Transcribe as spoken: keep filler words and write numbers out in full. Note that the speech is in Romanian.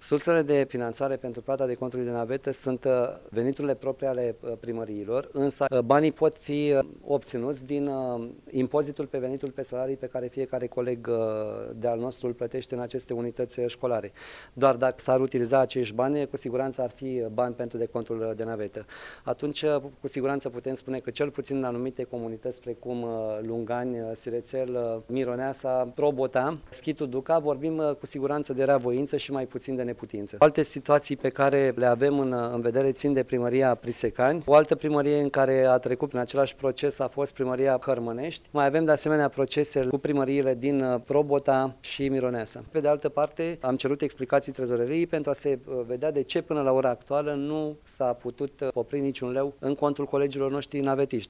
Sursele de finanțare pentru plata de conturi de navetă sunt veniturile proprii ale primăriilor, însă banii pot fi obținuți din impozitul pe venitul pe salarii pe care fiecare coleg de al nostru îl plătește în aceste unități școlare. Doar dacă s-ar utiliza acești bani, cu siguranță ar fi bani pentru decontul de navetă. Atunci, cu siguranță putem spune că cel puțin în anumite comunități precum Lungani, Sirețel, Mironeasa, Probota, Schitul Duca, vorbim cu siguranță de reavoință și mai puțin de neputință. Alte situații pe care le avem în, în vedere țin de primăria Prisecani. O altă primărie în care a trecut prin același proces a fost primăria Hărmănești. Mai avem de asemenea procese cu primăriile din Probota și Mironeasa. Pe de altă parte, am cerut explicații trezoreriei pentru a se vedea de ce până la ora actuală nu s-a putut opri niciun leu în contul colegilor noștri navetiști.